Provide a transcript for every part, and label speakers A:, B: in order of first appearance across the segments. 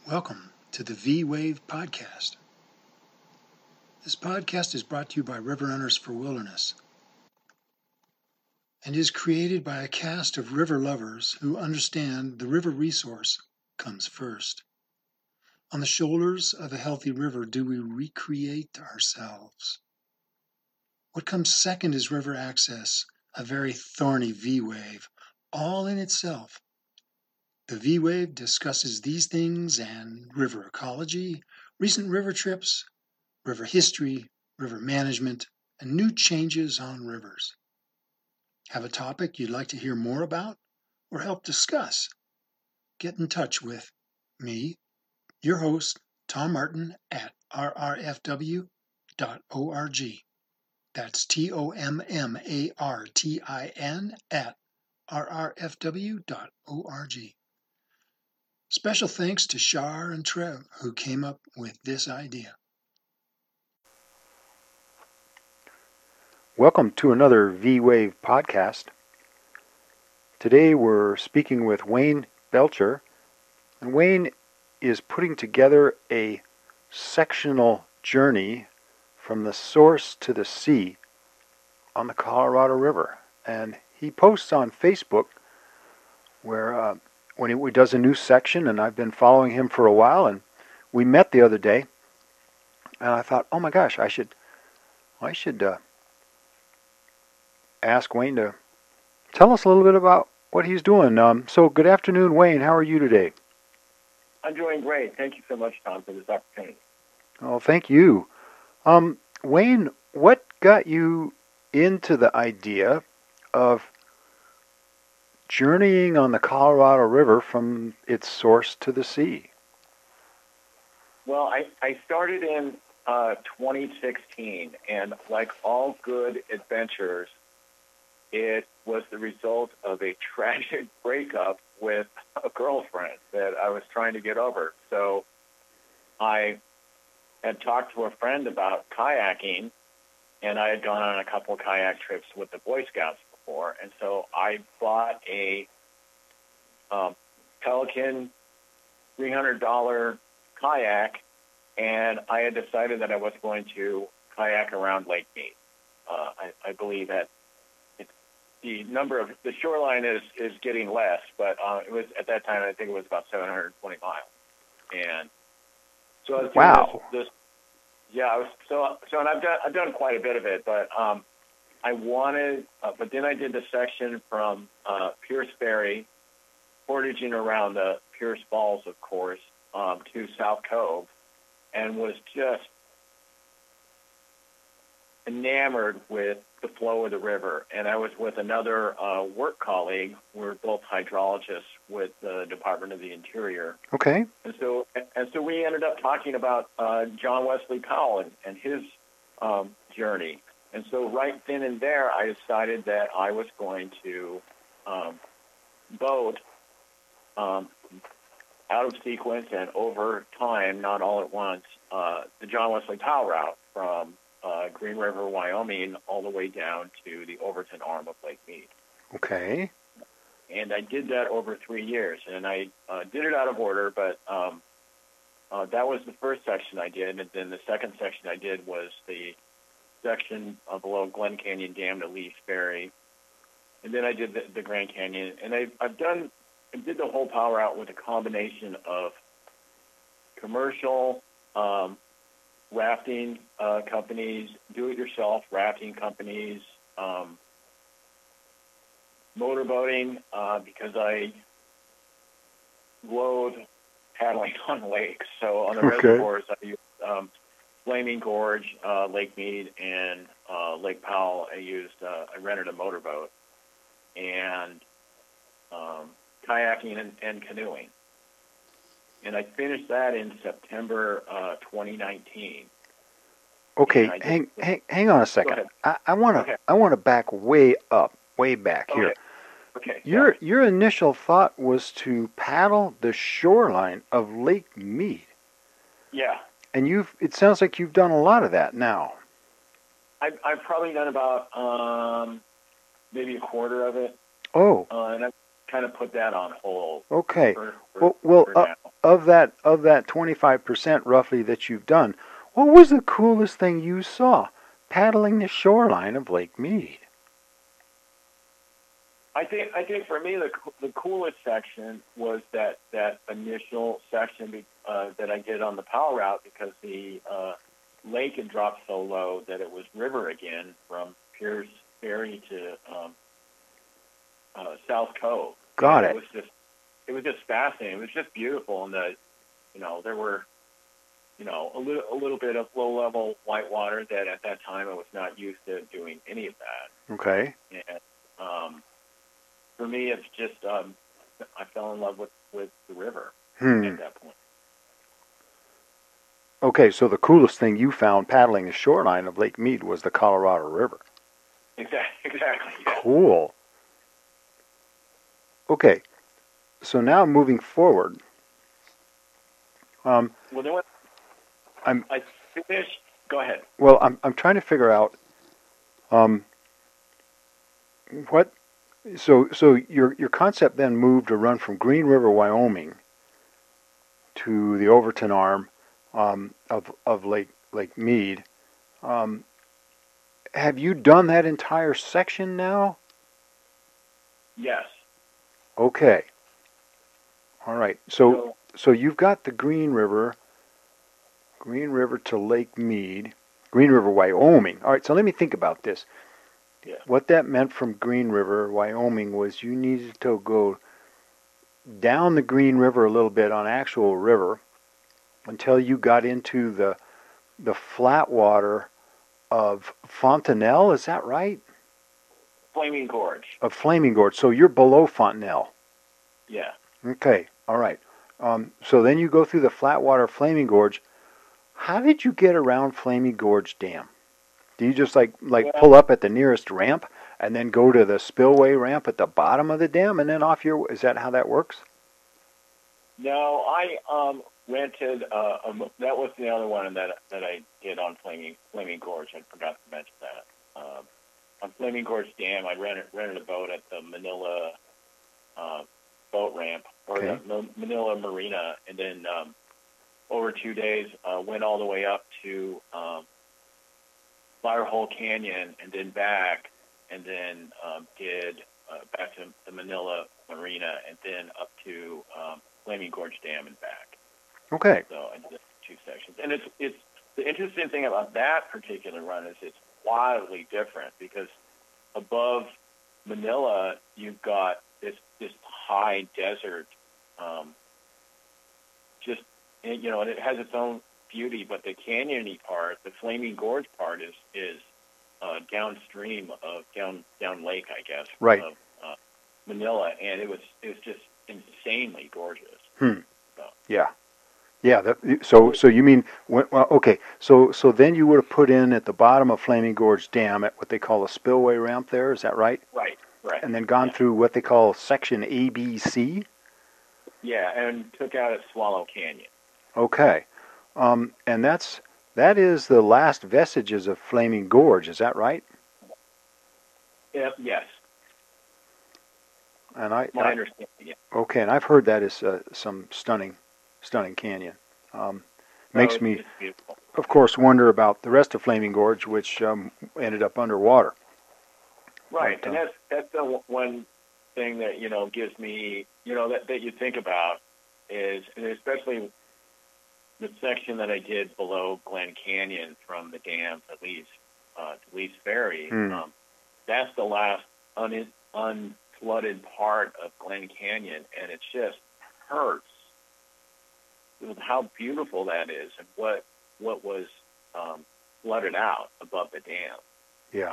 A: Welcome to the V-Wave Podcast. This podcast is brought to you by River Runners for Wilderness and is created by a cast of river lovers who understand the river resource comes first. On the shoulders of a healthy river do we recreate ourselves. What comes second is river access, a very thorny V-wave, all in itself. The V-Wave discusses these things and river ecology, recent river trips, river history, river management, and new changes on rivers. Have a topic you'd like to hear more about or help discuss? Get in touch with me, your host, Tom Martin, at rrfw.org. That's TOMMARTIN at rrfw.org. Special thanks to Shar and Trev, who came up with this idea.
B: Welcome to another V-Wave podcast. Today we're speaking with Wayne Belcher, and Wayne is putting together a sectional journey from the source to the sea on the Colorado River. And he posts on Facebook where when he does a new section, and I've been following him for a while, and we met the other day, and I thought, oh my gosh, I should ask Wayne to tell us a little bit about what he's doing. So good afternoon, Wayne. How are you today?
C: I'm doing great. Thank you so much, Tom, for this opportunity.
B: Oh, thank you. Wayne, what got you into the idea of journeying on the Colorado River from its source to the sea?
C: Well, I started in 2016, and like all good adventures, it was the result of a tragic breakup with a girlfriend that I was trying to get over. So I had talked to a friend about kayaking, and I had gone on a couple of kayak trips with the Boy Scouts before. And so I bought a Pelican $300 kayak, and I had decided that I was going to kayak around Lake Mead. I believe that the shoreline is getting less, but it was at that time, I think it was about 720 miles. And so I was doing and I've done quite a bit of it, but I wanted, but then I did the section from Pierce Ferry, portaging around the Pierce Falls, of course, to South Cove, and was just enamored with the flow of the river. And I was with another work colleague. We're both hydrologists with the Department of the Interior.
B: Okay.
C: And so we ended up talking about John Wesley Powell and his journey. And so right then and there, I decided that I was going to boat out of sequence and over time, not all at once, the John Wesley Powell route from Green River, Wyoming, all the way down to the Overton arm of Lake Mead.
B: Okay.
C: And I did that over 3 years, and I did it out of order, but that was the first section I did, and then the second section I did was the section below Glen Canyon Dam to Lee's Ferry, and then I did the Grand Canyon, and I did the whole power out with a combination of commercial rafting companies, do-it-yourself rafting companies, motorboating, because I loathe paddling on lakes. So on the reservoirs, I use Flaming Gorge, Lake Mead, and Lake Powell. I rented a motorboat, and kayaking and canoeing. And I finished that in September 2019.
B: Okay, hang on a second. I want to back way back here.
C: Okay.
B: Your initial thought was to paddle the shoreline of Lake Mead.
C: Yeah.
B: And it sounds like you've done a lot of that now.
C: I've probably done about maybe a quarter of it.
B: Oh.
C: And I've kind of put that on hold.
B: Okay.
C: For now.
B: of that 25% roughly that you've done, what was the coolest thing you saw paddling the shoreline of Lake Mead?
C: I think for me the coolest section was that initial section that I did on the power route, because the lake had dropped so low that it was river again from Pierce Ferry to South Cove.
B: Got
C: and
B: it.
C: It was just fascinating. It was just beautiful, and there were a little bit of low level whitewater that at that time I was not used to doing any of that.
B: Okay.
C: And for me, it's just I fell in love with the river at that point.
B: Okay, so the coolest thing you found paddling the shoreline of Lake Mead was the Colorado River.
C: Exactly. Yeah.
B: Cool. Okay, so now moving forward.
C: Well, then what?
B: I
C: finished. Go ahead.
B: Well, I'm trying to figure out what. So your concept then moved to run from Green River, Wyoming, to the Overton arm of Lake Mead. Have you done that entire section now?
C: Yes.
B: Okay. All right. So you've got the Green River to Lake Mead, Green River, Wyoming. All right. So let me think about this.
C: Yeah.
B: What that meant from Green River, Wyoming, was you needed to go down the Green River a little bit on actual river until you got into the flat water of Fontanelle. Is that right?
C: Flaming Gorge.
B: Of Flaming Gorge. So you're below Fontanelle.
C: Yeah.
B: Okay. All right. So then you go through the flat water of Flaming Gorge. How did you get around Flaming Gorge Dam? Do you just pull up at the nearest ramp and then go to the spillway ramp at the bottom of the dam and then off your? Is that how that works?
C: No, I rented. That was the other one that I did on Flaming Gorge. I forgot to mention that. On Flaming Gorge Dam, I rented a boat at the Manila boat ramp or
B: Okay.
C: the Manila Marina, and then over 2 days went all the way up to Firehole Canyon and then back, and then did back to the Manila Marina and then up to Flaming Gorge Dam and back.
B: Okay.
C: So I did 2 sections, and it's the interesting thing about that particular run is it's wildly different because above Manila you've got this high desert, and it has its own beauty, but the canyony part, the Flaming Gorge part, is downstream of down lake, I guess,
B: Right.
C: of Manila, and it was just insanely gorgeous.
B: Hmm.
C: So.
B: Yeah. Yeah. So you mean okay? So then you would have put in at the bottom of Flaming Gorge Dam at what they call a spillway ramp. There is that right?
C: Right.
B: And then gone through what they call section ABC.
C: Yeah, and took out at Swallow Canyon.
B: Okay. And that is the last vestiges of Flaming Gorge. Is that right?
C: Yes.
B: And
C: My understanding. Yeah.
B: Okay, and I've heard that is some stunning canyon. Makes me,
C: it's beautiful.
B: of course, wonder about the rest of Flaming Gorge, which ended up underwater.
C: Right,
B: But,
C: and that's the one thing that gives me that you think about is, and especially the section that I did below Glen Canyon from the dam to Lee's Ferry. That's the last unflooded part of Glen Canyon, and it just hurts with how beautiful that is and what was flooded out above the dam.
B: Yeah.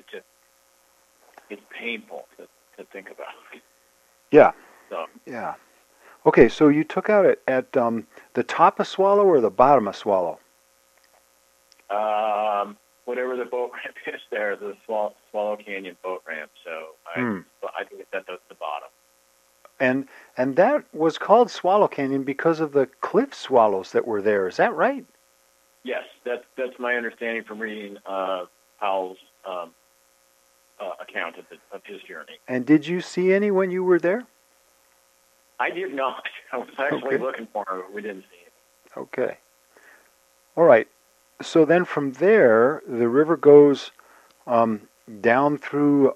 C: It's painful to think about.
B: Yeah.
C: So.
B: Yeah. Okay, so you took out at the top of Swallow or the bottom of Swallow?
C: Whatever the boat ramp is there, the Swallow Canyon boat ramp. So I think that's at the bottom.
B: And that was called Swallow Canyon because of the cliff swallows that were there. Is that right?
C: Yes, that's my understanding from reading Powell's account of his journey.
B: And did you see any when you were there?
C: I did not. I was actually
B: Okay.
C: looking for him, but we didn't see him.
B: Okay. All right. So then from there, the river goes down through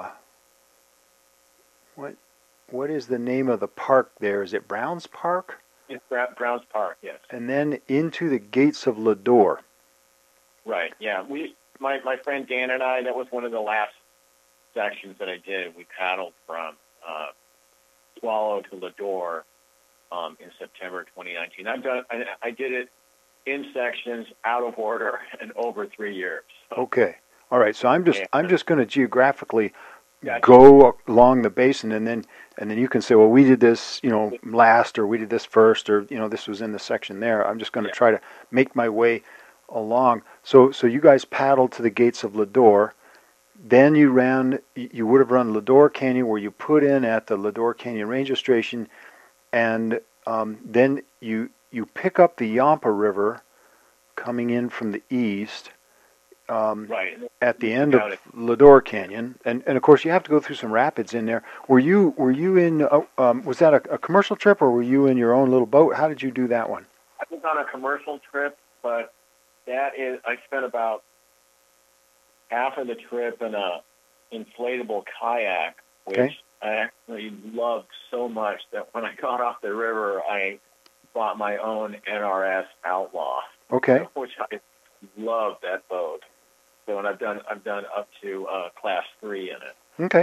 B: what is the name of the park there? Is it Browns Park?
C: It's Browns Park, yes.
B: And then into the gates of Lador.
C: Right. Yeah. My friend Dan and I, that was one of the last sections that I did. We paddled from Swallow to Lador in September 2019. I did it in sections, out of order, and over 3 years.
B: Okay. All right. So I'm just going to geographically
C: Gotcha.
B: go along the basin, and then you can say, well, we did this, last, or we did this first, or this was in the section there. I'm just going to try to make my way along. So you guys paddled to the gates of Lador. Then you would have run Lador Canyon, where you put in at the Lador Canyon Ranger Station, and then you pick up the Yampa River coming in from the east.
C: Right.
B: At the end of Lador Canyon, and of course you have to go through some rapids in there. Were you in? Was that a commercial trip, or were you in your own little boat? How did you do that one?
C: I was on a commercial trip, but I spent about half of the trip in a inflatable kayak, which I actually loved so much that when I got off the river, I bought my own NRS Outlaw.
B: Okay.
C: Which I love that boat. So, and I've done up to class 3 in it.
B: Okay.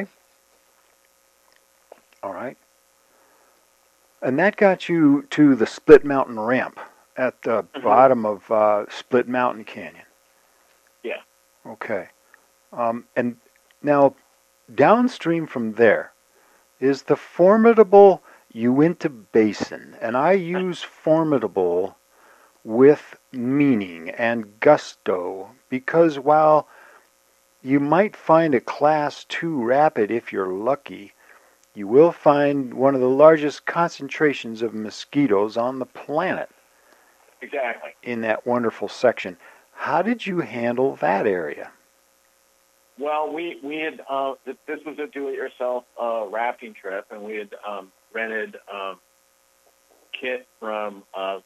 B: All right. And that got you to the Split Mountain Ramp at the bottom of Split Mountain Canyon.
C: Yeah.
B: Okay. And now, downstream from there is the formidable Uinta Basin. And I use formidable with meaning and gusto, because while you might find a class 2 rapid if you're lucky, you will find one of the largest concentrations of mosquitoes on the planet.
C: Exactly.
B: In that wonderful section. How did you handle that area?
C: Well, we had this was a do-it-yourself rafting trip, and we had rented kit from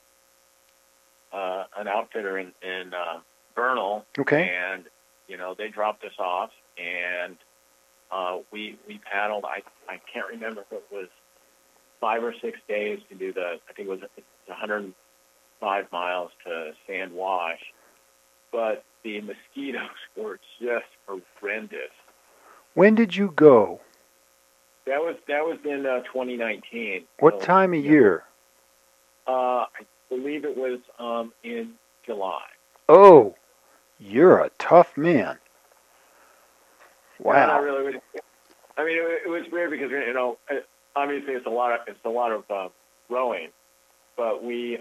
C: an outfitter in Vernal.
B: Okay.
C: And they dropped us off, and we paddled. I can't remember if it was 5 or 6 days to do I think it was 105 miles to Sand Wash, but the mosquitoes were just horrendous.
B: When did you go?
C: That was in 2019.
B: What time of year?
C: I believe it was in July.
B: Oh, you're a tough man. Wow.
C: Yeah, not really. I mean, it was weird because obviously it's a lot of rowing, but we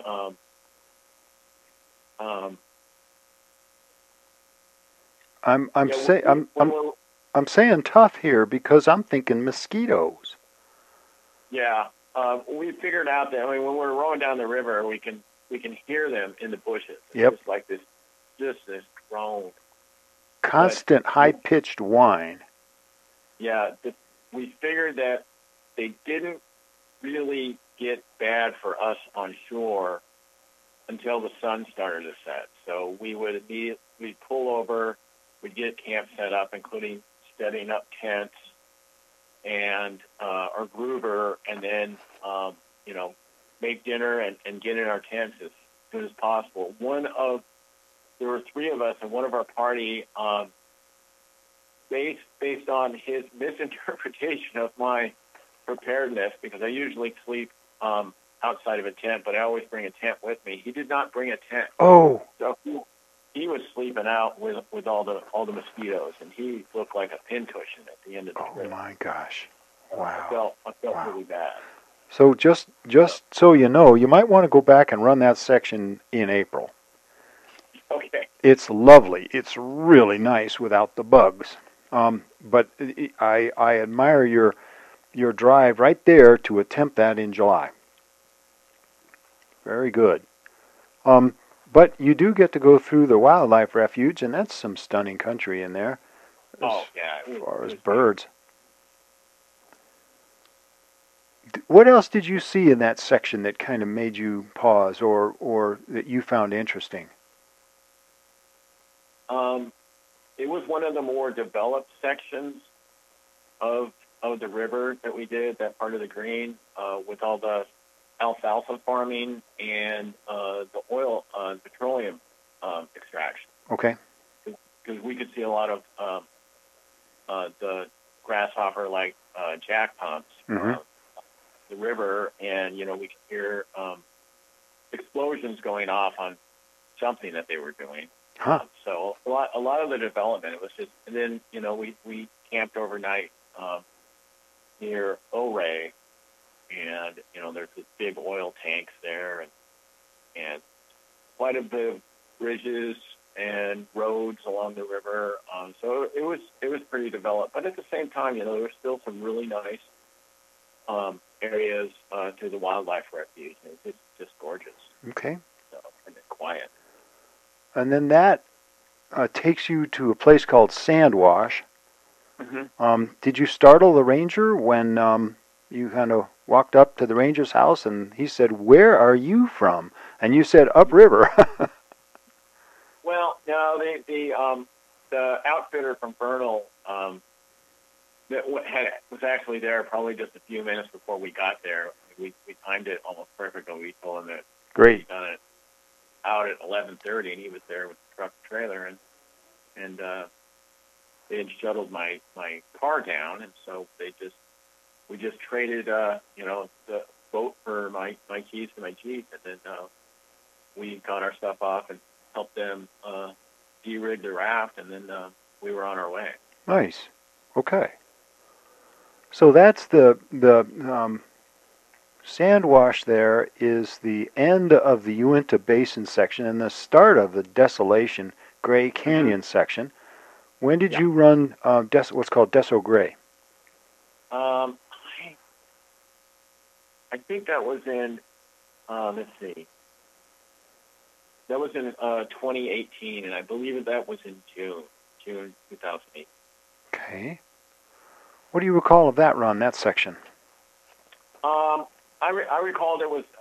B: I'm saying tough here because I'm thinking mosquitoes.
C: Yeah, we figured out that when we're rowing down the river, we can hear them in the bushes.
B: Yep.
C: It's like this drone.
B: Constant high-pitched whine.
C: Yeah, we figured that they didn't really get bad for us on shore until the sun started to set. So we'd pull over, we'd get camp set up, including setting up tents and our groover, and then make dinner and get in our tents as soon as possible. There were 3 of us, and one of our party, based on his misinterpretation of my preparedness, because I usually sleep outside of a tent, but I always bring a tent with me. He did not bring a tent.
B: Oh.
C: So he was sleeping out with all the mosquitoes, and he looked like a pincushion at the end of the trip.
B: Oh my gosh! Wow.
C: I felt really bad.
B: So just so you know, you might want to go back and run that section in April.
C: Okay.
B: It's lovely. It's really nice without the bugs. But I admire your drive right there to attempt that in July. Very good. But you do get to go through the wildlife refuge, and that's some stunning country in there.
C: Oh, yeah.
B: As far as birds. What else did you see in that section that kind of made you pause, or that you found interesting?
C: It was one of the more developed sections of the river that we did, that part of the green, with all the alfalfa farming and the oil, petroleum extraction.
B: Okay.
C: Because we could see a lot of the grasshopper-like jack pumps, the river, and we could hear explosions going off on something that they were doing.
B: Huh.
C: So a lot of the development, it was just, and then we camped overnight near Ouray, and there's this big oil tanks there, and quite a bit of bridges and roads along the river. So it was pretty developed, but at the same time, there were still some really nice areas to the wildlife refuge. It's just gorgeous.
B: Okay.
C: So, and quiet.
B: And then that takes you to a place called Sandwash.
C: Mm-hmm.
B: Did you startle the ranger when you kind of walked up to the ranger's house and he said, "Where are you from?" And you said, "Upriver."
C: Well, no, the outfitter from Vernal that was actually there probably just a few minutes before we got there. We timed it almost perfectly. We told him that
B: Great.
C: we'd done it out at 11:30, and he was there with the truck and trailer, and they had shuttled my car down, and so we just traded the boat for my keys to my Jeep, and then we got our stuff off and helped them de-rig the raft, and then we were on our way.
B: Nice. Okay. So that's the Sandwash. There is the end of the Uinta Basin section and the start of the Desolation Gray Canyon section. When did you run what's called Deso Gray?
C: I think that was in, let's see, that was in 2018, and I believe that was in June 2008.
B: Okay. What do you recall of that run, that section?
C: I recall it was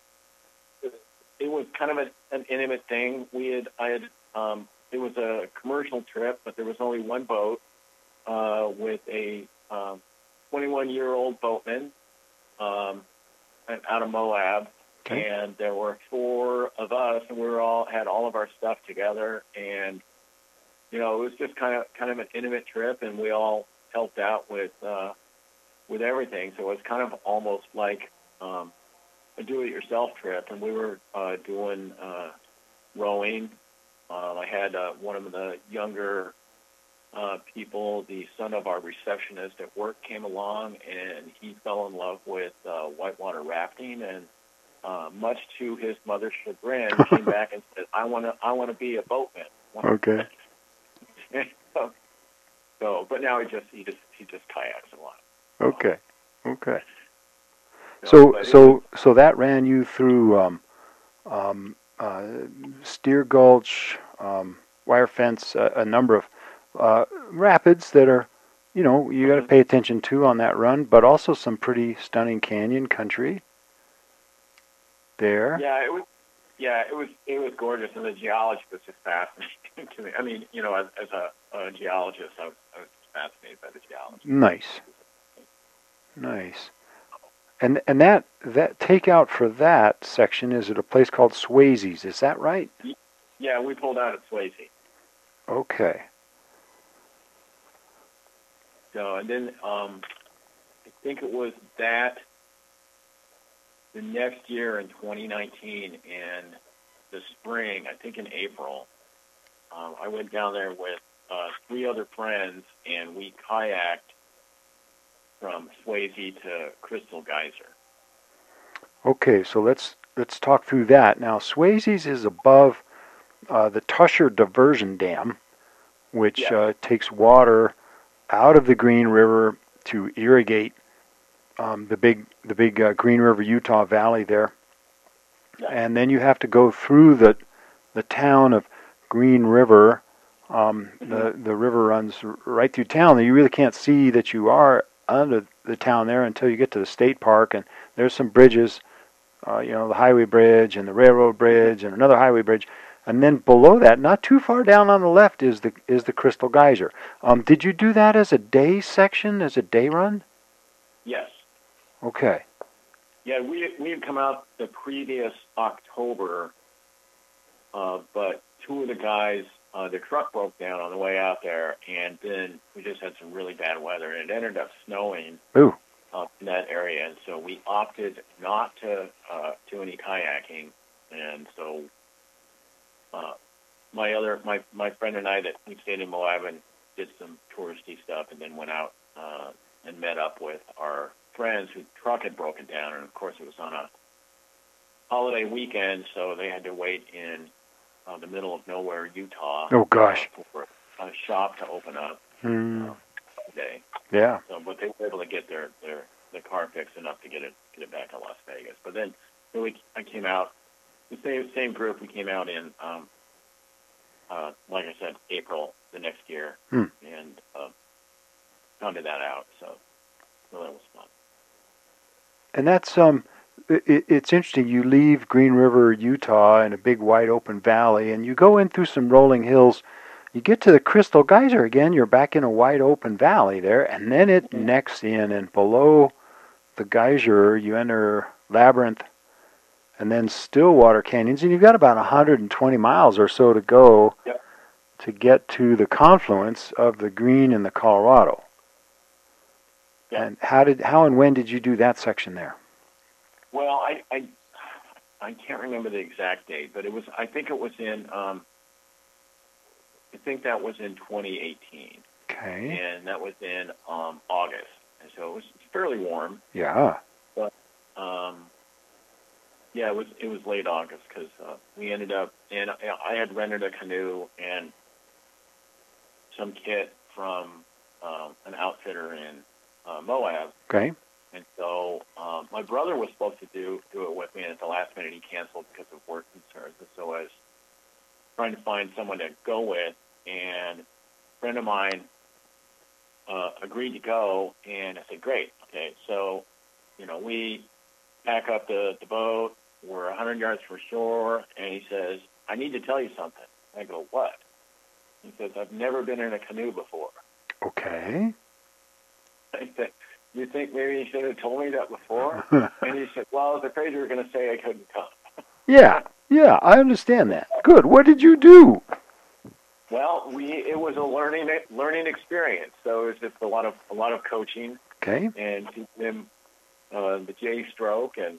C: kind of an intimate thing. It was a commercial trip, but there was only one boat with a 21-year-old boatman out of Moab, and there were 4 of us, and we had all of our stuff together, and it was just kind of an intimate trip, and we all helped out with everything. So it was kind of almost like a do-it-yourself trip, and we were doing rowing. I had one of the younger people, the son of our receptionist at work, came along, and he fell in love with whitewater rafting, and much to his mother's chagrin, came back and said, "I want to be a boatman."
B: Okay.
C: So, but now he just kayaks a lot.
B: Okay. So that ran you through Steer Gulch, Wire Fence, a number of rapids that are, you got to pay attention to on that run, but also some pretty stunning canyon country there.
C: Yeah, it was gorgeous, and the geology was just fascinating to me. I mean, as a geologist, I was fascinated by the geology.
B: Nice. And that takeout for that section is at a place called Swayze's. Is that right?
C: Yeah, we pulled out at Swayze.
B: Okay.
C: So, and then I think it was that the next year in 2019, in the spring, I think in April, I went down there with 3 other friends, and we kayaked from Swayze to Crystal Geyser.
B: Okay, so let's talk through that. Now, Swayze's is above the Tusher Diversion Dam, which takes water out of the Green River to irrigate the big Green River Utah Valley there.
C: Yeah.
B: And then you have to go through the town of Green River. The river runs right through town. You really can't see that you are under the town there until you get to the state park, and there's some bridges, the highway bridge and the railroad bridge and another highway bridge, and then below that, not too far down on the left, is the Crystal Geyser. Did you do that as a day section, as a day run?
C: Yes.
B: Okay.
C: Yeah, we had come out the previous October, but two of the guys, their truck broke down on the way out there, and then we just had some really bad weather, and it ended up snowing
B: Ooh.
C: In that area, and so we opted not to do any kayaking, and so my friend and I that we stayed in Moab and did some touristy stuff, and then went out and met up with our friends whose truck had broken down, and of course it was on a holiday weekend, so they had to wait in the middle of nowhere, Utah.
B: Oh gosh.
C: For a shop to open up today.
B: Yeah.
C: So, but they were able to get their car fixed enough to get it back to Las Vegas. But then I came out, the same group. We came out in like I said, April the next year, and pounded that out. So that was fun.
B: And that's it's interesting. You leave Green River, Utah, in a big wide open valley, and you go in through some rolling hills. You get to the Crystal Geyser again. You're back in a wide open valley there, and then it necks in, and below the geyser you enter Labyrinth, and then Stillwater Canyons, and you've got about 120 miles or so to go to get to the confluence of the Green and the Colorado. And how and when did you do that section there?
C: Well, I can't remember the exact date, but I think it was in I think that was in 2018.
B: Okay.
C: And that was in August, and so it was fairly warm.
B: Yeah.
C: But yeah, it was late August because we ended up, and I had rented a canoe and some kit from an outfitter in Moab.
B: Okay.
C: And so my brother was supposed to do it with me, and at the last minute he canceled because of work concerns. And so I was trying to find someone to go with, and a friend of mine agreed to go, and I said, great, okay. So, we pack up the boat, we're 100 yards from shore, and he says, I need to tell you something. I go, what? He says, I've never been in a canoe before.
B: Okay.
C: I said, you think maybe you should have told me that before? And he said, well, I was afraid you were going to say I couldn't come.
B: Yeah, I understand that. Good. What did you do?
C: Well, it was a learning experience. So it was just a lot of coaching.
B: Okay.
C: And teaching him the J stroke and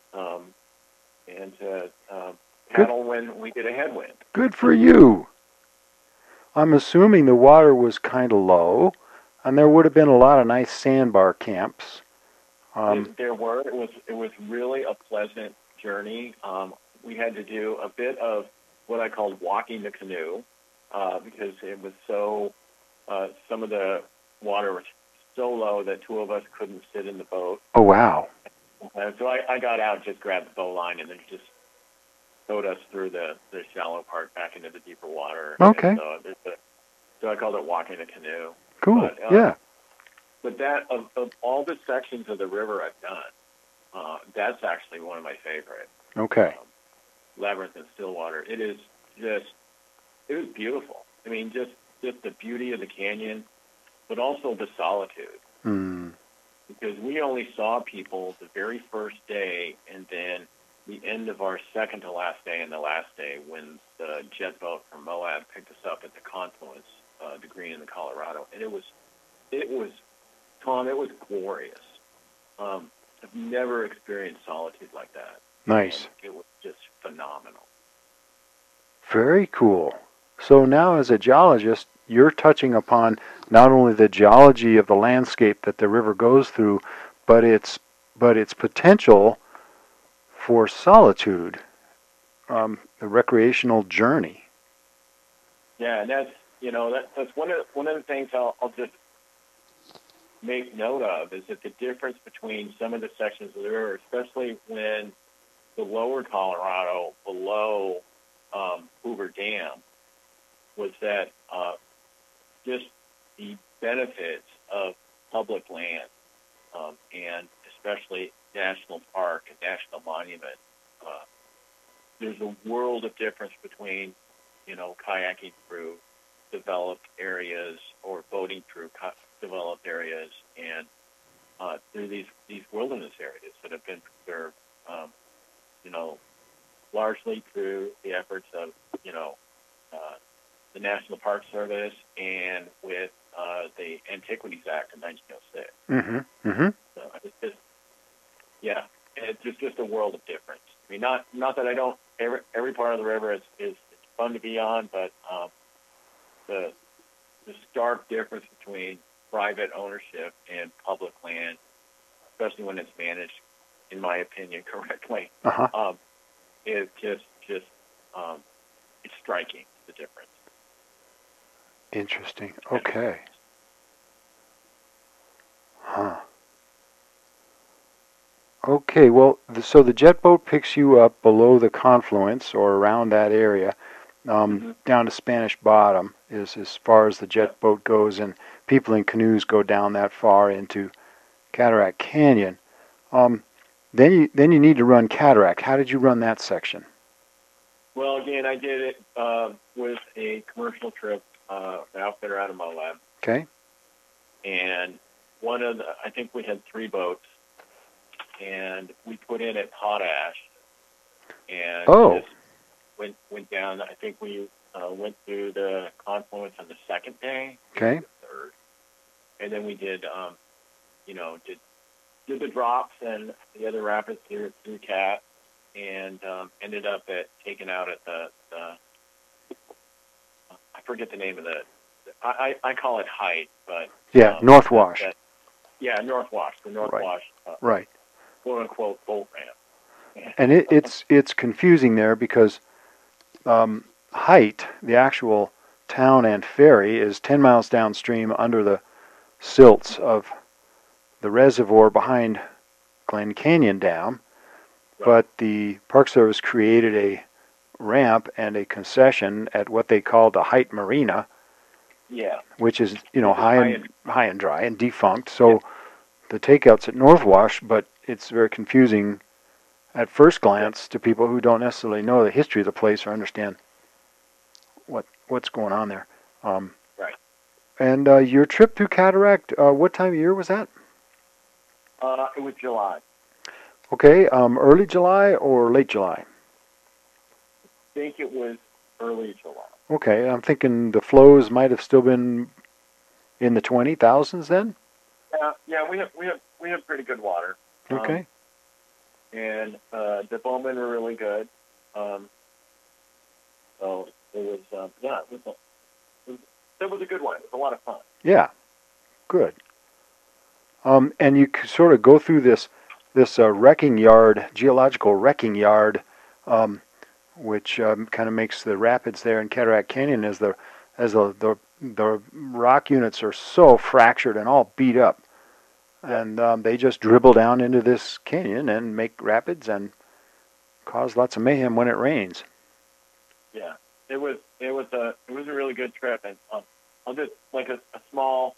C: paddle when we get a headwind.
B: Good for you. I'm assuming the water was kind of low, and there would have been a lot of nice sandbar camps.
C: There were. It was really a pleasant journey. We had to do a bit of what I called walking the canoe because it was so. Some of the water was so low that two of us couldn't sit in the boat.
B: Oh wow!
C: So I got out, just grabbed the bow line, and then just towed us through the shallow part back into the deeper water.
B: Okay.
C: So I called it walking a canoe.
B: Cool.
C: But,
B: yeah.
C: But that of all the sections of the river I've done, that's actually one of my favorite.
B: Okay.
C: Labyrinth and Stillwater. It was beautiful. I mean, just the beauty of the canyon, but also the solitude.
B: Mm.
C: Because we only saw people the very first day, and then the end of our second to last day and the last day when the jet boat from Moab picked us up at the confluence, the Green and the Colorado. And it was, Tom, it was glorious. I've never experienced solitude like that.
B: Nice.
C: And it was just phenomenal.
B: Very cool. So now as a geologist, you're touching upon not only the geology of the landscape that the river goes through, but its potential for solitude, the recreational journey.
C: Yeah, and that's one of the things I'll just make note of is that the difference between some of the sections of the river, especially when the lower Colorado below Hoover Dam, was that just the benefits of public land, and especially national park and national monument. There's a world of difference between, kayaking through developed areas or boating through developed areas, and through these wilderness areas that have been preserved, largely through the efforts of, the National Park Service and with the Antiquities Act of 1906.
B: Mm-hmm. Mm-hmm.
C: So it's just a world of difference. I mean, not that I don't. Every part of the river is fun to be on, but the stark difference between private ownership and public land, especially when it's managed, in my opinion, correctly,
B: Uh-huh.
C: is just it's striking, the difference.
B: Interesting. Okay. Huh. Okay, well, so the jet boat picks you up below the confluence or around that area, down to Spanish Bottom is as far as the jet boat goes, and people in canoes go down that far into Cataract Canyon. Then you need to run Cataract. How did you run that section?
C: Well, again, I did it with a commercial trip, an outfitter out of Moab.
B: Okay.
C: And I think we had 3 boats, and we put in at Potash, and just went down. I think we went through the confluence on the 2nd day,
B: okay,
C: the 3rd, and then we did the drops and the other rapids through Cat, and ended up taking out at the I forget the name of I call it Height, but
B: North Wash.
C: North Wash, the North Wash,
B: right,
C: quote unquote boat ramp.
B: And it's confusing there because Height, the actual town and ferry, is 10 miles downstream under the silts of the reservoir behind Glen Canyon Dam, but the Park Service created a ramp and a concession at what they call the Height Marina, which is high and dry and defunct. So the takeout's at North Wash, but it's very confusing at first glance to people who don't necessarily know the history of the place or understand what's going on there.
C: Right.
B: And your trip through Cataract, what time of year was that?
C: It was July.
B: Okay, early July or late July?
C: I think it was early July.
B: Okay, I'm thinking the flows might have still been in the 20,000s then?
C: Yeah, we have pretty good water.
B: Okay.
C: And the bowmen were really good. So it was it was a good one. It was a lot of fun.
B: Yeah, good. And you sort of go through this wrecking yard, geological wrecking yard, which kind of makes the rapids there in Cataract Canyon as the rock units are so fractured and all beat up, and they just dribble down into this canyon and make rapids and cause lots of mayhem when it rains.
C: Yeah, it was a really good trip, and I'll just like a small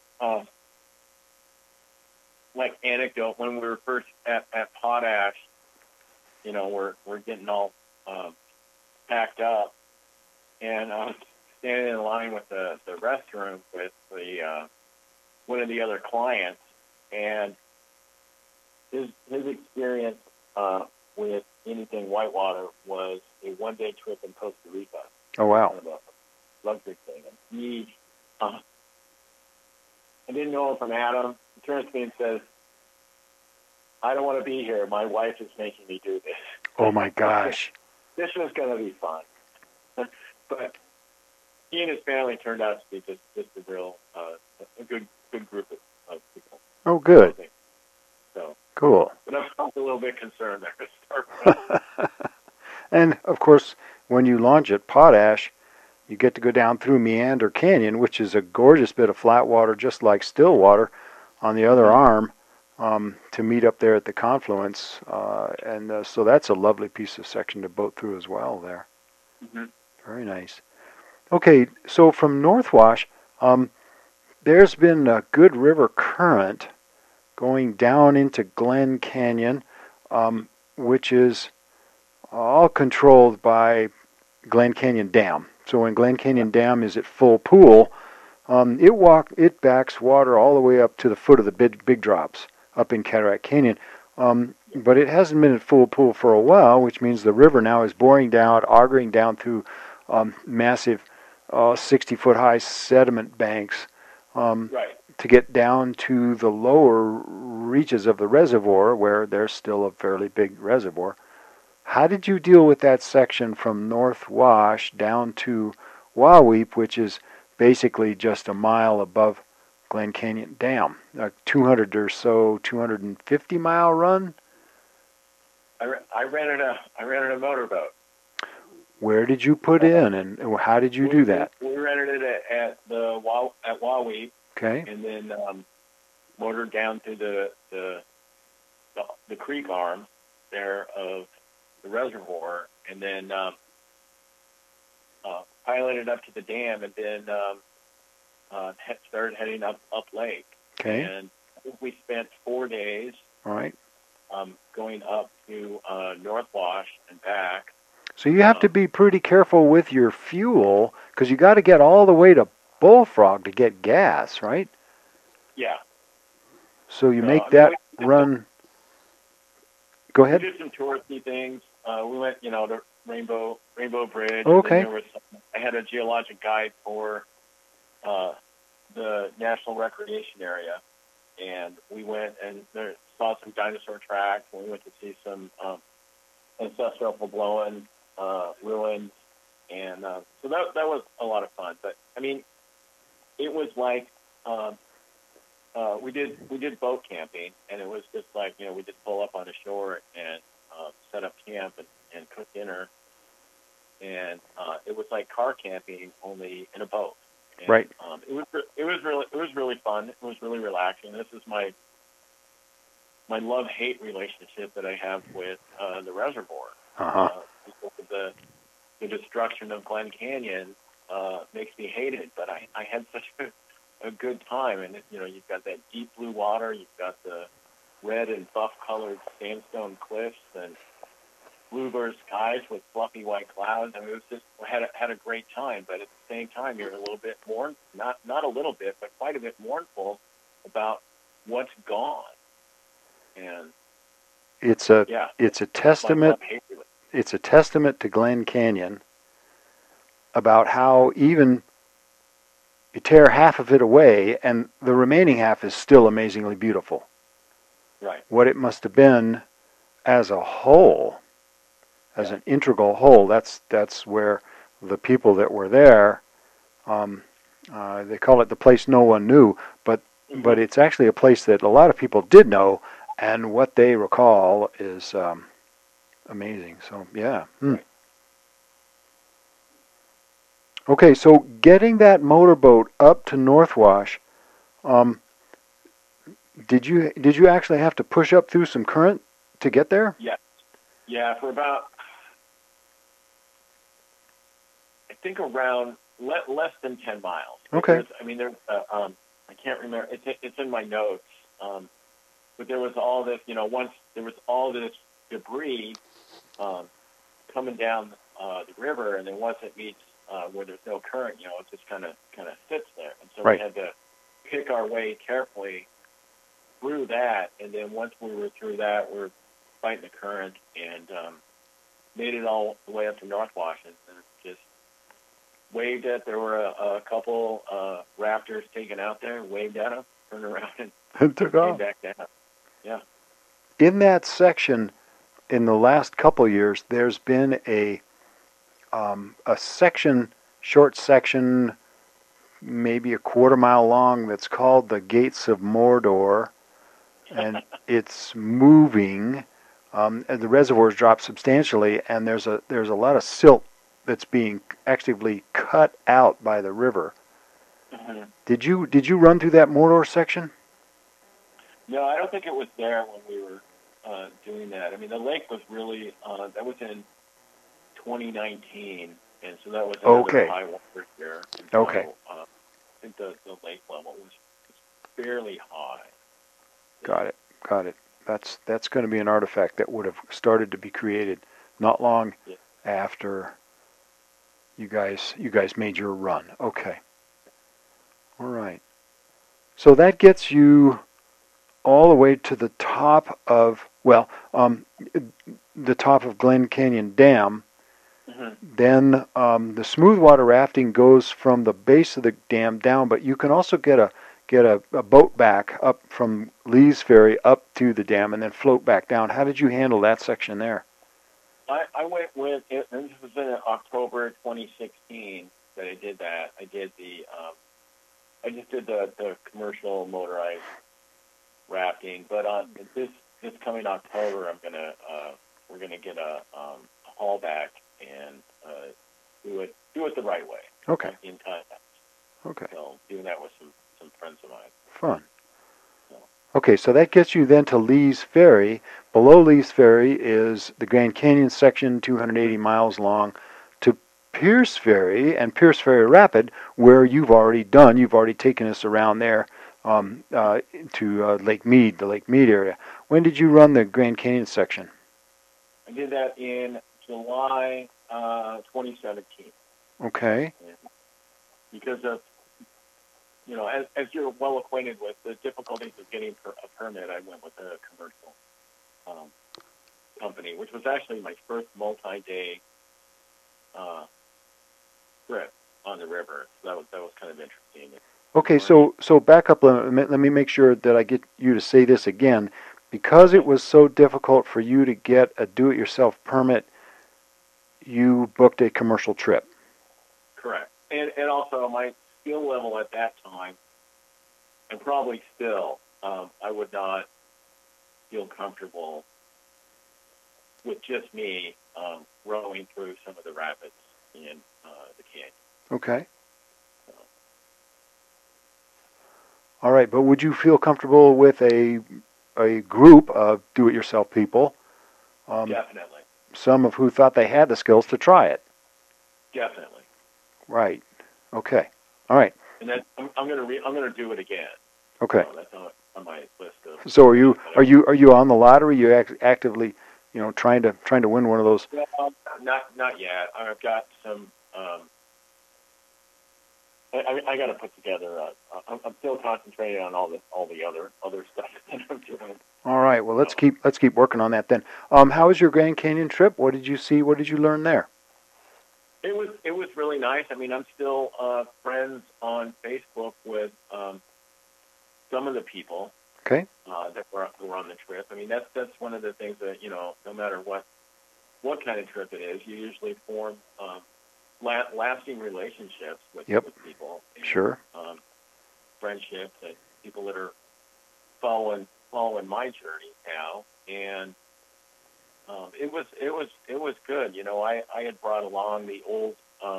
C: anecdote. When we were first at Potash, we're getting all packed up, and I was standing in line with the restroom with the one of the other clients, and his experience with anything whitewater was a one-day trip in Costa Rica.
B: Oh wow!
C: Kind of a luxury thing, and he I didn't know him from Adam. He turns to me and says, "I don't want to be here. My wife is making me do this."
B: Oh my gosh!
C: This was going to be fun. But he and his family turned out to be just a real a good group of people.
B: Oh, good.
C: So
B: cool.
C: But I felt a little bit concerned there to start with.
B: And of course, when you launch at Potash, you get to go down through Meander Canyon, which is a gorgeous bit of flat water, just like Stillwater, on the other arm, to meet up there at the confluence. And so that's a lovely piece of section to boat through as well there. Mm-hmm. Very nice. Okay, so from North Wash, there's been a good river current going down into Glen Canyon, which is all controlled by Glen Canyon Dam. So when Glen Canyon Dam is at full pool, it backs water all the way up to the foot of the big drops up in Cataract Canyon. But it hasn't been at full pool for a while, which means the river now is boring down, augering down through massive 60-foot high sediment banks to get down to the lower reaches of the reservoir, where there's still a fairly big reservoir. How did you deal with that section from North Wash down to Wahweap, which is basically just a mile above Glen Canyon Dam? A 250-mile run?
C: I rented a motorboat.
B: Where did you put in, and how did you do that?
C: We rented it at Wahweap.
B: Okay.
C: And then motored down to the creek arm there of the reservoir, and then piloted up to the dam, and then started heading up lake.
B: Okay.
C: And we spent 4 days.
B: All right.
C: Going up to North Wash and back.
B: So you have to be pretty careful with your fuel, because you got to get all the way to Bullfrog to get gas, right?
C: Yeah.
B: So you make that run. Go ahead.
C: We did some touristy things. We went, to Rainbow Bridge.
B: Okay.
C: And I had a geologic guide for the National Recreation Area, and we went and saw some dinosaur tracks. And we went to see some ancestral Pobloan ruins, and so that was a lot of fun. But I mean, it was like we did boat camping, and it was just like we just pull up on the shore and set up camp and cook dinner, and it was like car camping only in a boat. And,
B: right.
C: It was really fun. It was really relaxing. This is my love-hate relationship that I have with the reservoir. Because of the destruction of Glen Canyon makes me hate it, but I had such a good time. And you've got that deep blue water, you've got the red and buff-colored sandstone cliffs, and bluebird skies with fluffy white clouds. I mean, it was just had a great time. But at the same time, you're a little bit not a little bit, but quite a bit mournful about what's gone. And
B: it's a testament. It's a testament to Glen Canyon about how even you tear half of it away and the remaining half is still amazingly beautiful.
C: Right.
B: What it must have been as a whole, as an integral whole, that's where the people that were there, they call it the place no one knew, but it's actually a place that a lot of people did know, and what they recall is amazing. So, yeah.
C: Right.
B: Okay, so getting that motorboat up to North Wash, did you actually have to push up through some current to get there?
C: Yes. Yeah, for about, I think around less than 10 miles.
B: Okay.
C: There's I can't remember. It's in my notes. But there was all this, once there was all this debris coming down the river, and then once it meets where there's no current, it just kind of sits there. And so
B: right.
C: We had to pick our way carefully through that. And then once we were through that, we're fighting the current and made it all the way up to North Washington. Just waved at. There were a couple raptors taken out there, waved at them, turned around and
B: took
C: came
B: off.
C: back down. Yeah.
B: In that section, in the last couple years, there's been a short section, maybe a quarter-mile long, that's called the Gates of Mordor, and it's moving. And the reservoir's dropped substantially, and there's a lot of silt that's being actively cut out by the river.
C: Mm-hmm.
B: Did you run through that Mordor section?
C: No, I don't think it was there when we were doing that. I mean, the lake was really that was in 2019, and so that was another high water year.
B: Okay.
C: think the lake level was fairly high.
B: Got it. That's going to be an artifact that would have started to be created not long after you guys made your run. Okay. All right. So that gets you all the way to the top of the top of Glen Canyon Dam.
C: Mm-hmm.
B: Then the smooth water rafting goes from the base of the dam down, but you can also get a boat back up from Lee's Ferry up to the dam and then float back down. How did you handle that section there?
C: I went with it. This was in October 2016 that I did that. I did I just did the commercial motorized rafting, but on this coming October, we're gonna get a haul back and do it the right way.
B: Okay.
C: In time.
B: Okay.
C: So doing that with some friends of mine.
B: Fun. Okay, so that gets you then to Lee's Ferry. Below Lee's Ferry is the Grand Canyon section, 280 miles long, to Pierce Ferry and Pierce Ferry Rapid, where you've already taken us around there to Lake Mead, the Lake Mead area. When did you run the Grand Canyon section?
C: I did that in July 2017.
B: Okay.
C: Because of, as you're well acquainted with the difficulties of getting a permit, I went with a commercial company, which was actually my first multi-day trip on the river. So that was kind of interesting.
B: Okay, so back up a minute. Let me make sure that I get you to say this again. Because it was so difficult for you to get a do-it-yourself permit, you booked a commercial trip.
C: Correct. And also my skill level at that time, and probably still, I would not feel comfortable with just me rowing through some of the rapids in the canyon.
B: Okay. All right, but would you feel comfortable with a group of do-it-yourself people?
C: Definitely.
B: Some of who thought they had the skills to try it.
C: Definitely.
B: Right. Okay. All right.
C: And then I'm gonna do it again.
B: Okay.
C: So that's on my list of.
B: So are you on the lottery? You actively, trying to win one of those?
C: Well, not yet. I've got some. I got to put together. I'm still concentrating on all the other stuff that I'm doing.
B: All right. Well, let's keep working on that then. How was your Grand Canyon trip? What did you see? What did you learn there?
C: It was really nice. I mean, I'm still friends on Facebook with some of the people.
B: Okay.
C: That were on the trip. I mean, that's one of the things that no matter what kind of trip it is, you usually form lasting relationships with people. And,
B: sure.
C: Friendships and people that are following my journey now, and it was good. I had brought along the old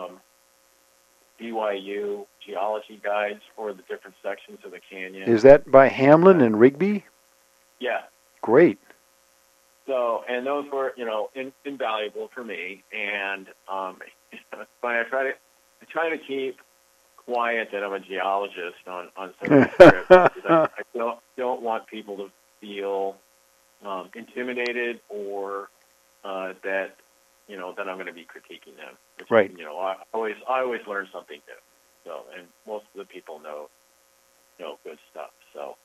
C: BYU geology guides for the different sections of the canyon.
B: Is that by Hamlin and Rigby?
C: Yeah.
B: Great.
C: So, and those were, invaluable for me. And but I try to keep quiet that I'm a geologist on some of these trips. I don't want people to feel intimidated or that that I'm going to be critiquing them. Which,
B: right.
C: I always learn something new. So, and most of the people know good stuff. So,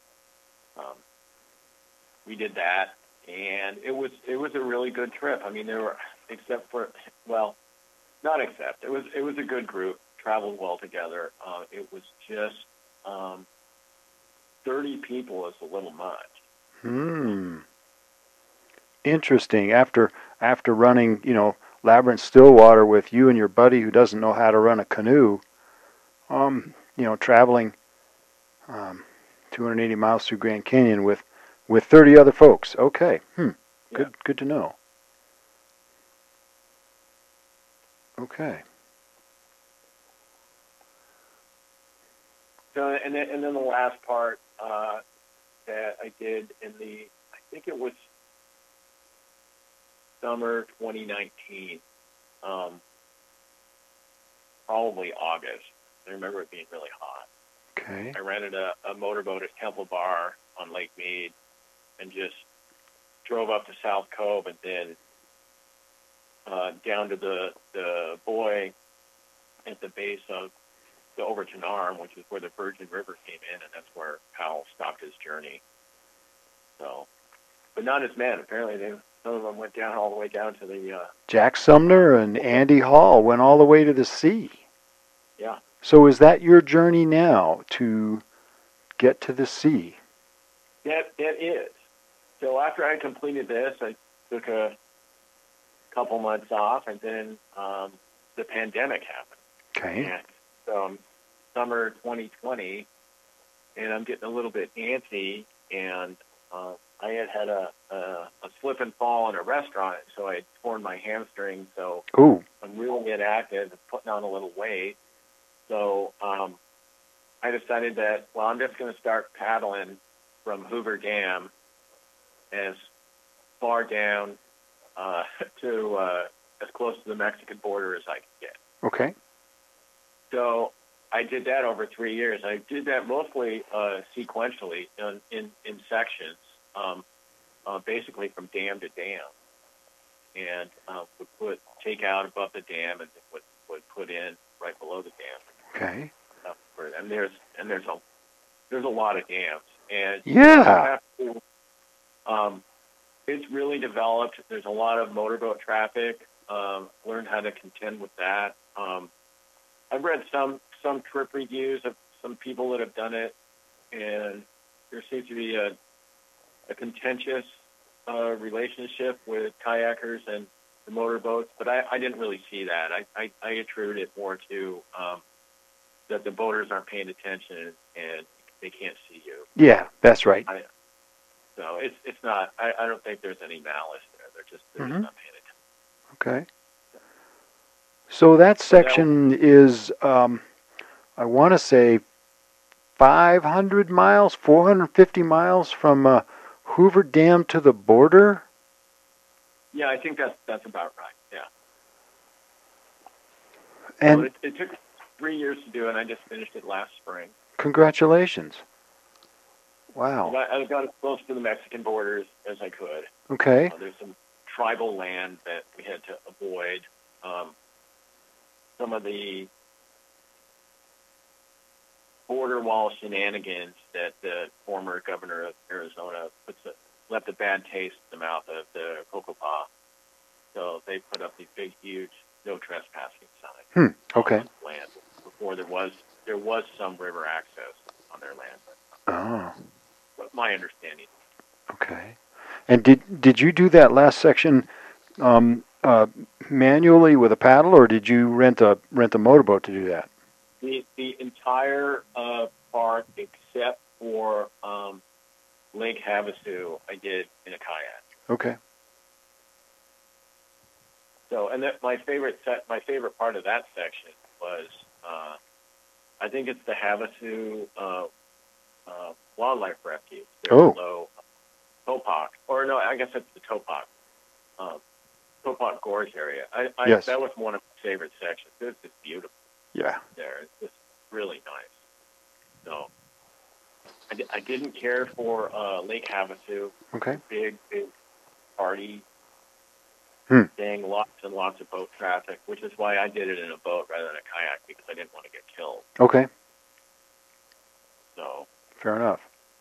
C: we did that, and it was a really good trip. I mean, it was a good group, traveled well together. It was just 30 people is a little much.
B: Interesting. After running, Labyrinth Stillwater with you and your buddy who doesn't know how to run a canoe, traveling 280 miles through Grand Canyon with 30 other folks. Okay. Good to know. Okay.
C: So, and then the last part that I did I think it was summer 2019, probably August. I remember it being really hot.
B: Okay.
C: I rented a motorboat at Temple Bar on Lake Mead and just drove up to South Cove and then down to the buoy at the base of the Overton Arm, which is where the Virgin River came in, and that's where Powell stopped his journey. So, but not his men. Apparently, some of them went down all the way down to the.
B: Jack Sumner and Andy Hall went all the way to the sea.
C: Yeah.
B: So is that your journey now, to get to the sea?
C: That is. So after I completed this, I took a couple months off, and then the pandemic happened.
B: Okay.
C: And so summer 2020, and I'm getting a little bit antsy, and I had a slip and fall in a restaurant, so I had torn my hamstring, so
B: Ooh.
C: I'm really inactive and putting on a little weight. So I decided that, well, I'm just going to start paddling from Hoover Dam as far down to as close to the Mexican border as I could get.
B: Okay.
C: So I did that over 3 years. I did that mostly sequentially in sections, basically from dam to dam, and would take out above the dam and would put in right below the dam.
B: Okay.
C: And there's a lot of dams, and
B: Yeah.
C: it's really developed. There's a lot of motorboat traffic. Learned how to contend with that. I've read some trip reviews of some people that have done it, and there seems to be a contentious relationship with kayakers and the motorboats, but I didn't really see that. I attribute it more to that the boaters aren't paying attention and they can't see you.
B: Yeah, that's right.
C: So it's not. I don't think there's any malice there. They're just not paying attention.
B: Okay. So that section is, I want to say, 500 miles, 450 miles from Hoover Dam to the border?
C: Yeah, I think that's about right, yeah.
B: And
C: so it took 3 years to do, and I just finished it last spring.
B: Congratulations. Wow.
C: I got as close to the Mexican borders as I could.
B: Okay.
C: There's some tribal land that we had to avoid. Some of the border wall shenanigans that the former governor of Arizona left a bad taste in the mouth of the Cocopah. So they put up these big, huge no trespassing signs
B: Okay.
C: on land before there was some river access on their land.
B: Oh.
C: But my understanding.
B: Okay. And did you do that last section manually with a paddle, or did you rent a motorboat to do that?
C: The entire park, except for Lake Havasu, I did in a kayak.
B: Okay.
C: So, and my favorite part of that section was, I think it's the Havasu Wildlife Refuge. Below Topak, or no, I guess it's the Topak Gorge area.
B: Yes.
C: That was one of my favorite sections. It's just beautiful.
B: Yeah.
C: There, it's just really nice. So, I didn't care for Lake Havasu.
B: Okay.
C: Big party thing, lots and lots of boat traffic, which is why I did it in a boat rather than a kayak, because I didn't want to get killed.
B: Okay.
C: So.
B: Fair enough.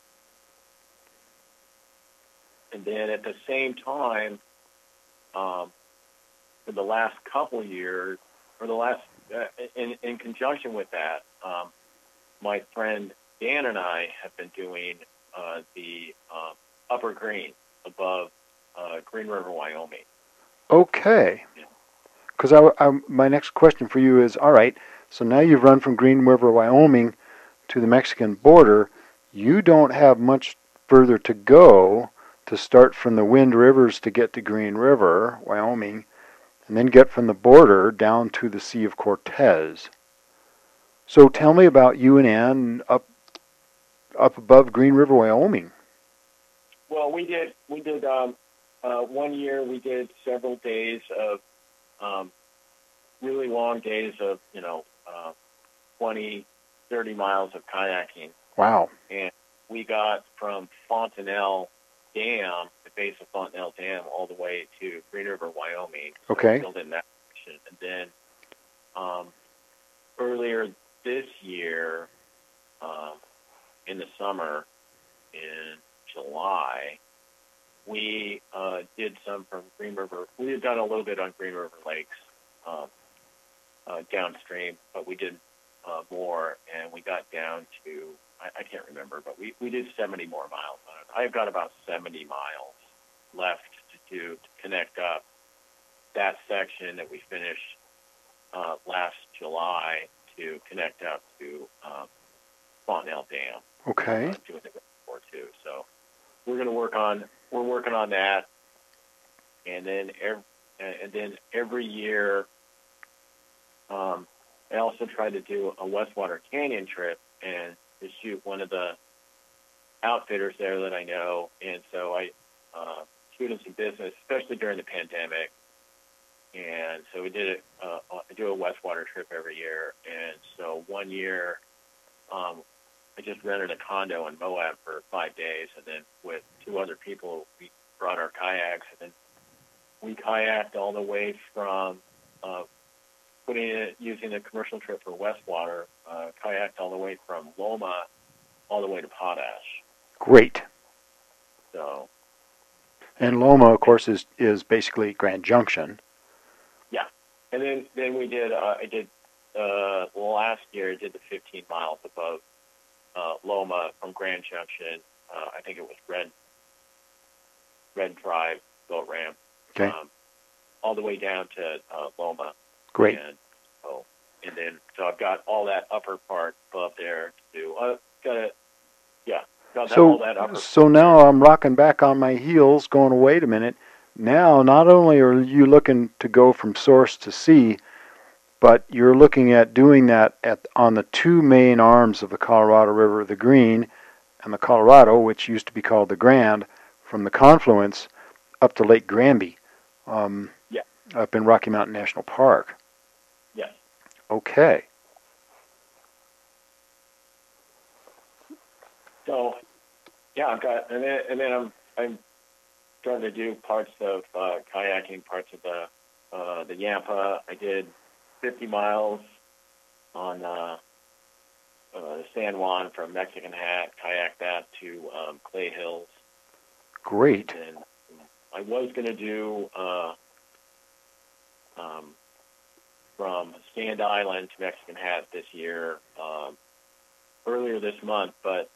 C: And then at the same time, for the last couple years, or the last, in conjunction with that, my friend Dan and I have been doing the Upper Green above Green River, Wyoming.
B: Okay. Because my next question for you is, all right, so now you've run from Green River, Wyoming to the Mexican border. You don't have much further to go to start from the Wind Rivers to get to Green River, Wyoming, and then get from the border down to the Sea of Cortez. So tell me about you and Ann up above Green River, Wyoming.
C: Well, we did 1 year. We did several days of really long days of 20, 30 miles of kayaking.
B: Wow.
C: And we got from Fontenelle Dam, the base of Fontenelle Dam, all the way to Green River, Wyoming. So
B: Okay.
C: we filled in that section. And then earlier this year, in the summer, in July, we did some from Green River. We had done a little bit on Green River Lakes downstream, but we did more, and we got down to, I can't remember, but we did 70 more miles on it. I've got about 70 miles left to do to connect up that section that we finished last July to connect up to Fontenelle Dam.
B: Okay.
C: Doing it before too. So we're working on that, and then every year, I also try to do a Westwater Canyon trip and to shoot one of the outfitters there that I know, and so I shoot in some business, especially during the pandemic. And so we did it. I do a Westwater trip every year, and so one year, I just rented a condo in Moab for 5 days, and then with 2 other people, we brought our kayaks, and then we kayaked all the way from using a commercial trip for Westwater, kayaked all the way from Loma all the way to Potash.
B: Great.
C: So.
B: And Loma, of course, is basically Grand Junction.
C: Yeah, and then we did. I did last year. I did the 15 miles above Loma from Grand Junction. I think it was Red Drive boat ramp.
B: Okay.
C: All the way down to Loma.
B: Great.
C: And then I've got all that upper part above there to do. All that upper.
B: So now I'm rocking back on my heels, going, wait a minute. Now, not only are you looking to go from source to sea, but you're looking at doing that on the 2 main arms of the Colorado River, the Green and the Colorado, which used to be called the Grand, from the confluence up to Lake Granby, up in Rocky Mountain National Park.
C: Yes.
B: Okay.
C: So, yeah, I've got, and then I'm starting to do parts of kayaking, parts of the Yampa. I did 50 miles on the San Juan from Mexican Hat, kayak that to Clay Hills.
B: Great.
C: And I was going to do from Stand Island to Mexican Hat this year, earlier this month, but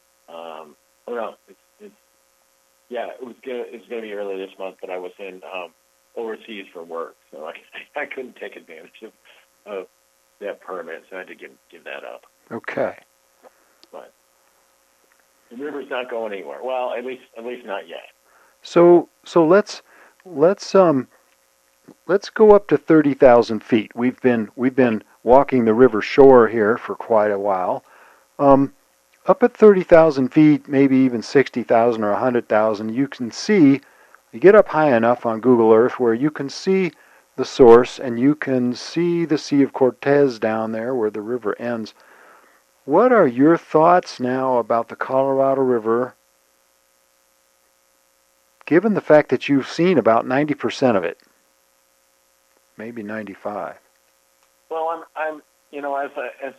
C: it's going to be early this month, but I was in overseas for work, so I couldn't take advantage of that permit, so I had to give that up.
B: Okay.
C: But the river's not going anywhere. Well, at least not yet.
B: So let's go up to 30,000 feet. We've been walking the river shore here for quite a while. Up at 30,000 feet, maybe even 60,000 or 100,000, you get up high enough on Google Earth where you can see the source and you can see the Sea of Cortez down there where the river ends. What are your thoughts now about the Colorado River, given the fact that you've seen about 90% of it? Maybe 95.
C: Well, I'm as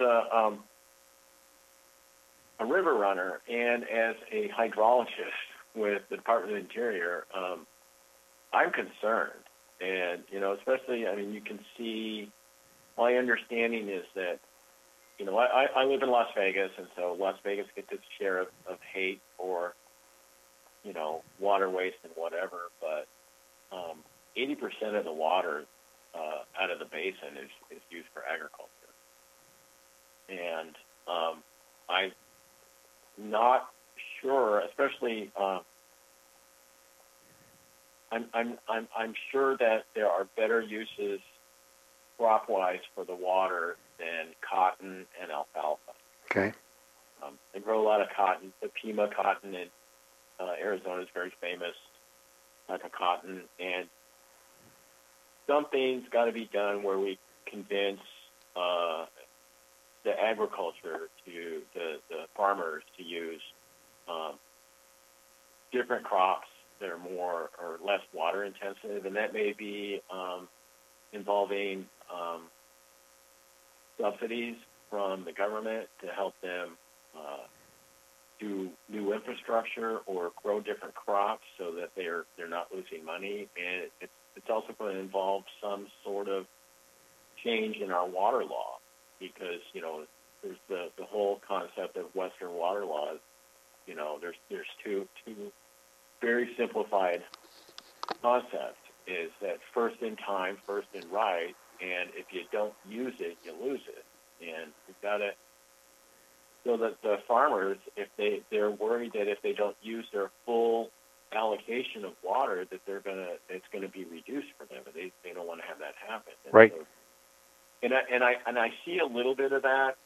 C: a river runner and as a hydrologist with the Department of the Interior, I'm concerned. And, especially, you can see, my understanding is that, I live in Las Vegas, and so Las Vegas gets its share of hate for, water waste and whatever, but 80% of the water out of the basin is used for agriculture. And I'm not sure, especially I'm sure that there are better uses crop-wise for the water than cotton and alfalfa.
B: Okay.
C: They grow a lot of cotton. The Pima cotton in Arizona is very famous type of cotton, and something's got to be done where we convince the agriculture to the farmers to use different crops that are more or less water intensive, and that may be involving subsidies from the government to help them do new infrastructure or grow different crops so that they're not losing money, and it's also going to involve some sort of change in our water law, because there's the whole concept of Western water laws. There's two very simplified concepts: is that first in time, first in right, and if you don't use it, you lose it, and we've got to. So that the farmers, if they're worried that if they don't use their full allocation of water, that it's gonna be reduced for them, and they don't want to have that happen. And
B: right.
C: So, and I see a little bit of that.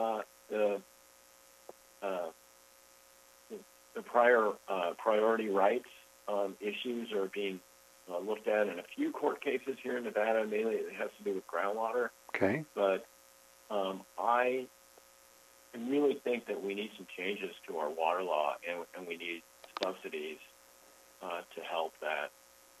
C: The prior priority rights issues are being looked at in a few court cases here in Nevada. Mainly, it has to do with groundwater.
B: Okay.
C: But I really think that we need some changes to our water law, and we need subsidies to help that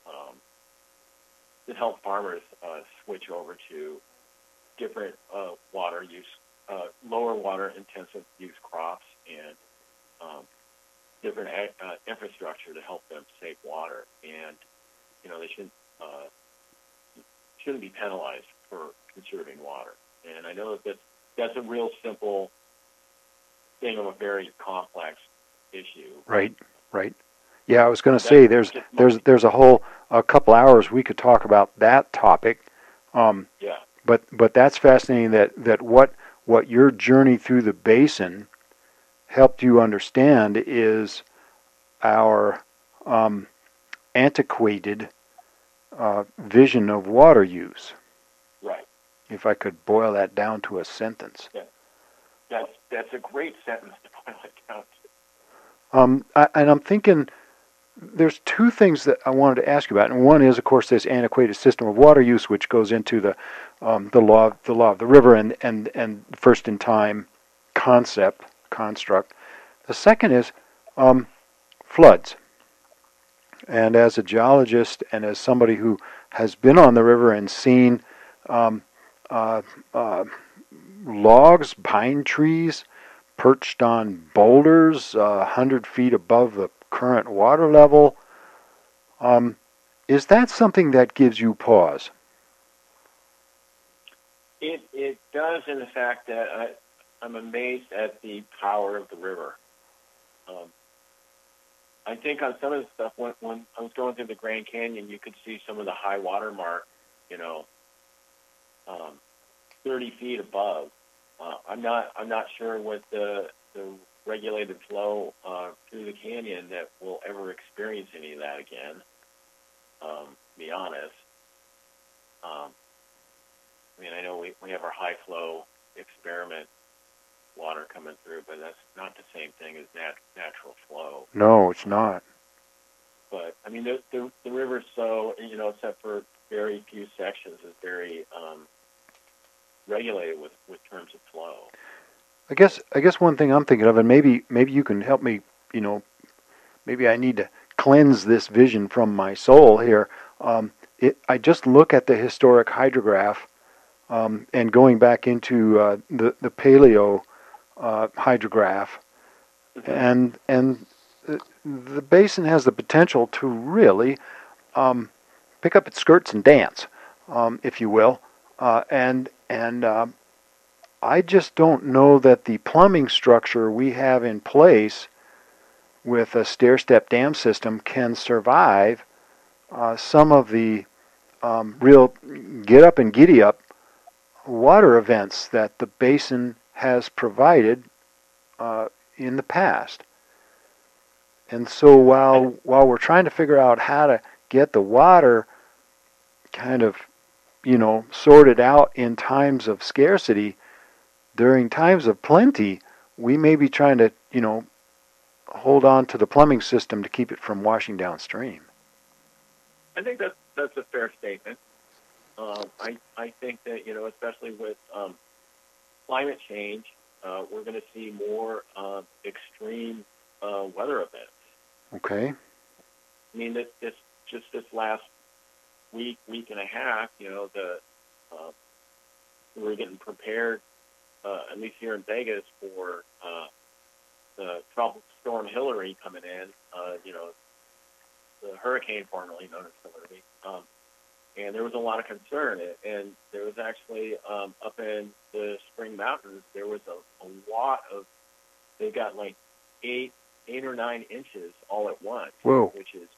C: to help farmers switch over to different water use, lower water intensive use crops, and different infrastructure to help them save water. And they shouldn't be penalized for conserving water. And I know that that's a real simple thing of a very complex issue.
B: Right. Yeah, I was going to say there's a couple hours we could talk about that topic.
C: Yeah.
B: But that's fascinating that what your journey through the basin helped you understand is our antiquated vision of water use.
C: Right.
B: If I could boil that down to a sentence.
C: Yeah. That's a great sentence to boil it down to.
B: And I'm thinking there's two things that I wanted to ask you about, and one is, of course, this antiquated system of water use, which goes into the law of the river and first in time construct. The second is floods. And as a geologist and as somebody who has been on the river and seen logs, pine trees, perched on boulders 100 feet above the current water level, is that something that gives you pause?
C: It does, in the fact that I'm amazed at the power of the river. I think on some of the stuff, when I was going through the Grand Canyon, you could see some of the high water mark, 30 feet above. I'm not sure what the regulated flow through the canyon that we'll ever experience any of that again. To be honest, I know we have our high flow experiment water coming through, but that's not the same thing as natural flow.
B: No, it's not.
C: But the river's so except for very few sections, is very regulated with terms of flow.
B: I guess one thing I'm thinking of, and maybe you can help me. Maybe I need to cleanse this vision from my soul here. I just look at the historic hydrograph, and going back into the paleo hydrograph, and the basin has the potential to really pick up its skirts and dance, if you will, and I just don't know that the plumbing structure we have in place with a stair-step dam system can survive some of the real get-up and giddy-up water events that the basin has provided in the past. And so while we're trying to figure out how to get the water kind of, sorted out in times of scarcity, during times of plenty, we may be trying to, hold on to the plumbing system to keep it from washing downstream.
C: I think that's a fair statement. I think that, especially with climate change, we're going to see more extreme weather events.
B: Okay.
C: I mean, this last week and a half, we were getting prepared, at least here in Vegas, for the tropical storm Hillary coming in. The hurricane formerly known as Hillary. And there was a lot of concern, and there was actually up in the Spring Mountains, there was a lot of, they got like 8 or 9 inches all at once.
B: Whoa.
C: Which is,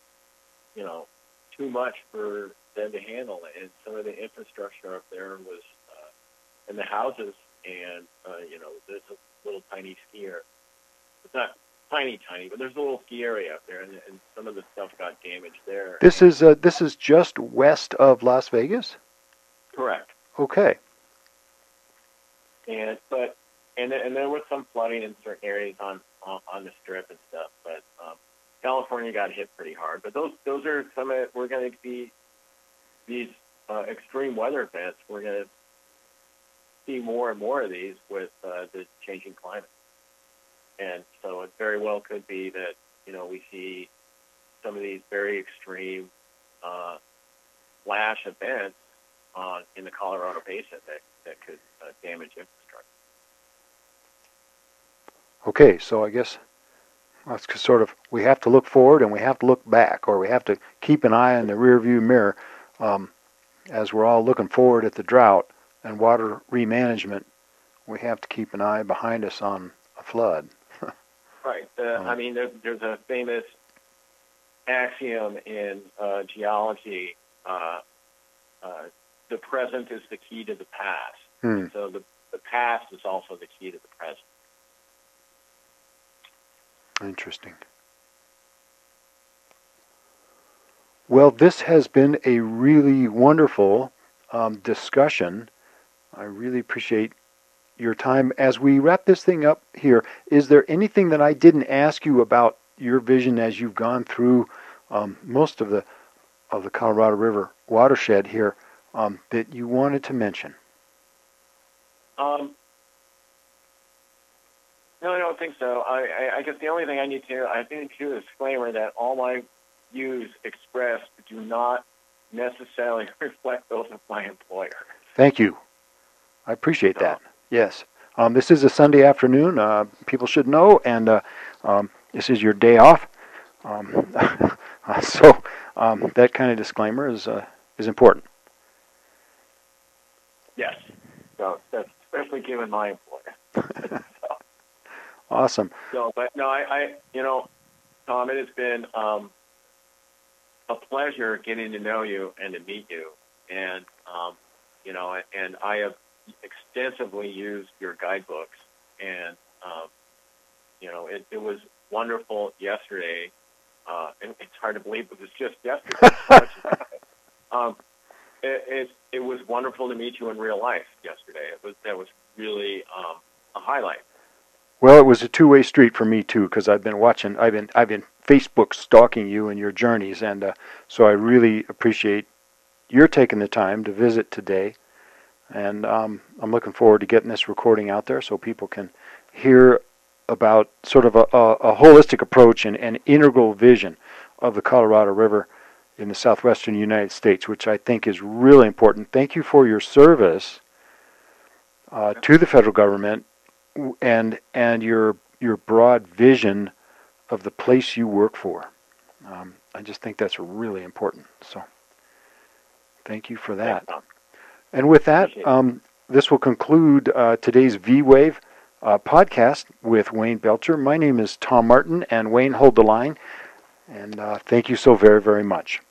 C: too much for them to handle. And some of the infrastructure up there was in the houses, and there's a little tiny ski area. It's not tiny, but there's a little ski area up there, and some of the stuff got damaged there.
B: This is just west of Las Vegas?
C: Correct.
B: Okay.
C: And there was some flooding in certain areas on the Strip and stuff, but California got hit pretty hard. But those are some of, we're going to see these extreme weather events. We're going to see more and more of these with the changing climate. And so it very well could be that, we see some of these very extreme flash events in the Colorado Basin that could damage infrastructure.
B: Okay, so I guess that's sort of, we have to look forward and we have to look back, or we have to keep an eye on the rearview mirror as we're all looking forward at the drought and water remanagement. We have to keep an eye behind us on a flood.
C: Right. I mean, there's a famous axiom in geology: the present is the key to the past. So the past is also the key to the present.
B: Interesting. Well, this has been a really wonderful discussion. I really appreciate your time. As we wrap this thing up here, is there anything that I didn't ask you about your vision as you've gone through most of the Colorado River watershed here that you wanted to mention?
C: No, I don't think so. I guess the only thing I need to do a disclaimer that all my views expressed do not necessarily reflect those of my employer.
B: Thank you. I appreciate that. Yes. This is a Sunday afternoon. People should know, and this is your day off. So that kind of disclaimer is important.
C: Yes. So that's especially given my employer.
B: Awesome.
C: So, but no, Tom, it has been a pleasure getting to know you and to meet you, and and I have extensively used your guidebooks, and it was wonderful yesterday. And it's hard to believe it was just yesterday. It was wonderful to meet you in real life yesterday. That was really a highlight.
B: Well, it was a two-way street for me too, because I've been Facebook stalking you and your journeys, and so I really appreciate your taking the time to visit today. And I'm looking forward to getting this recording out there so people can hear about sort of a holistic approach and an integral vision of the Colorado River in the southwestern United States, which I think is really important. Thank you for your service to the federal government and your broad vision of the place you work for. I just think that's really important. So thank you for that. And with that, this will conclude today's V-Wave podcast with Wayne Belcher. My name is Tom Martin, and Wayne, hold the line. And thank you so very, very much.